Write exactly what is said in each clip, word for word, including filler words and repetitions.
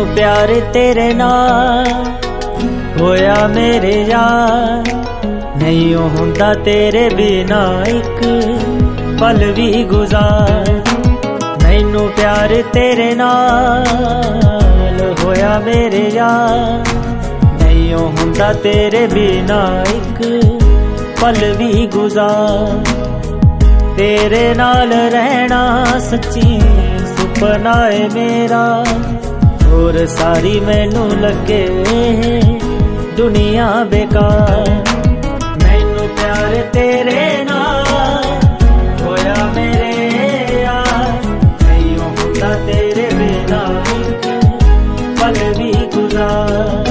प्यार तेरे नाल होया मेरे यार, नहीं हुंदा तेरे बिना एक पल भी गुजार। मैनू प्यार तेरे नाल होया मेरे यार, नहीं हुंदा तेरे बिना एक पल भी गुजार। तेरे नाल रहना सच्ची सुपना है मेरा, और सारी मैनू लगे दुनिया बेकार। मैनू प्यार तेरे नाल होया मेरे यार, नहीं हुंदा तेरे बिना एक पल भी गुजार।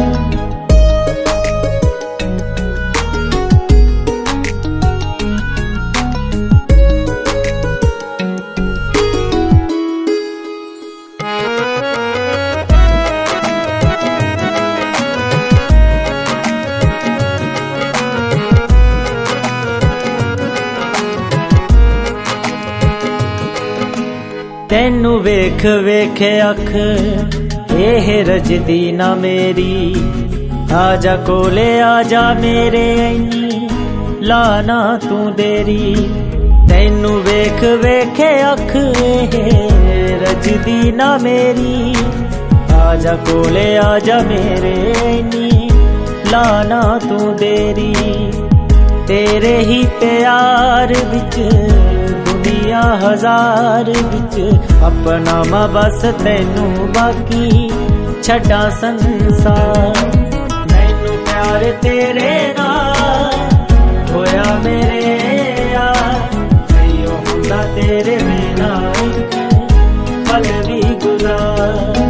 तेनू वेख वेख अख एह रजदी ना मेरी, आजा कोले आजा मेरे ऐनी लाना तू देरी। तेनू वेख वेख अख एह रजदी ना मेरी, आजा कोले आजा मेरे ऐनी लाना तू देरी। तेरे ही प्यार विच दुनिया हजार विच अपना मां बस तैनू बाकी छड्डा संसार। मैनू प्यार तेरे नाल होया मेरे यार, नहीं हुंदा तेरे बिना एक पल भी गुजार।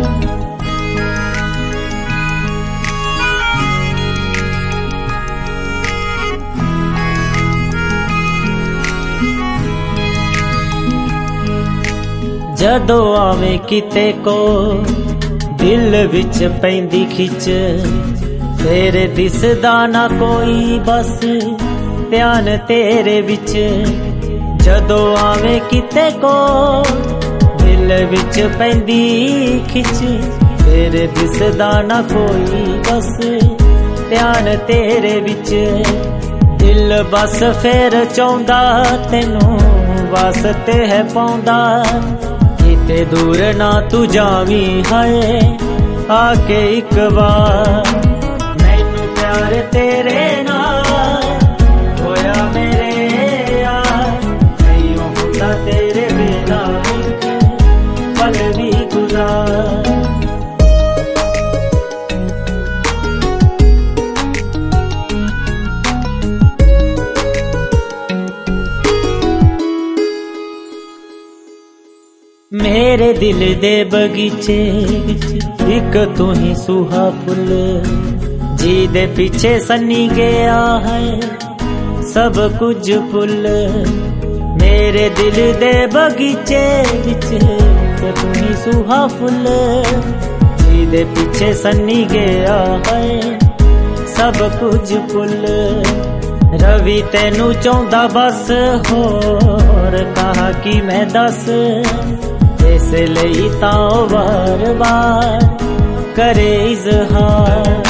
जदों आवे किते को दिल विच पैंदी खिच, फिर दिसदा ना कोई बस ध्यान तेरे विच। जदों आवे किते को दिल विच पैंदी खिच, फिर दिसदा ना कोई बस ध्यान तेरे विच। दिल बस फिर चाहुंदा तैनू वास्ते है पाउंदा, ते दूर ना तू जावी हाय आके एक बार। मैनू प्यार तेरे नाल होया मेरे यार, नहीं हुंदा तेरे बिना एक पल भी गुजार। मेरे दिल दे बगीचे एक तू ही सूहा फुल, जी दे पीछे सन्नी गया है सब कुछ फुल। मेरे दिल दे बगीचे विच तू ही सूहा फुल, जी दे पीछे सन्नी गया है सब कुछ फुल। रवि तेनू चाहुंदा बस होर कहा कि मैं दस, इसलिए तां बार बार करे इजहार।